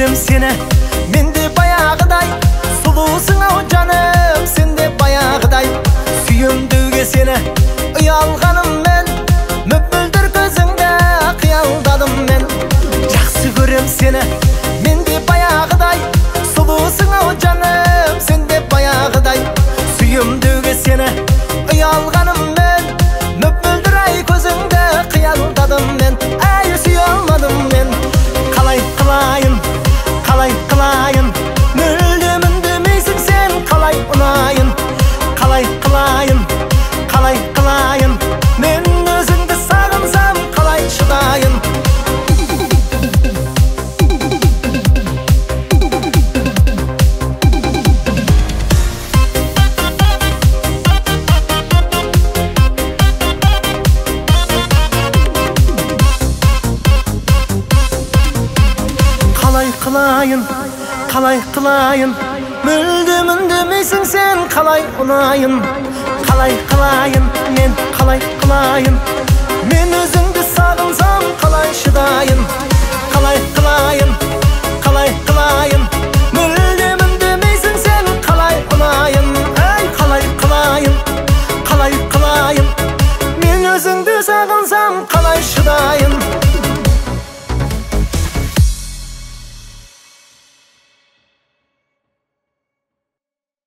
көрем сені, менде баяғыдай, сұлусың ау жаным, сенде баяғыдай. Сүйемдеуге сені ұялғаным мен, мөп-мөлдір көзіңді қиялдадым мен. Жақсы көрем сені, менде баяғыдай, сұлусың ау жаным, сенде баяғыдай. Сүйемдеуге сені ұялғаным мен, мөп-мөлдір ай көзіңді қиялдадым мен. Әй, сүйе алмадым мен. Қалай қылайын, қалай қылайын, мүлдем үндемейсің сен, қалай ұнайын. Қалай қылайын, қалай қылайын, мен өзіңді сағынсам қалай шыдайын. Қалай қылайын, қалай қылайын, мүлдем үндемейсің сен, қалай ұнайын. Қалай қылайын, мен қалай қылайын, мен өзіңді сағынсам қалай шыдайын.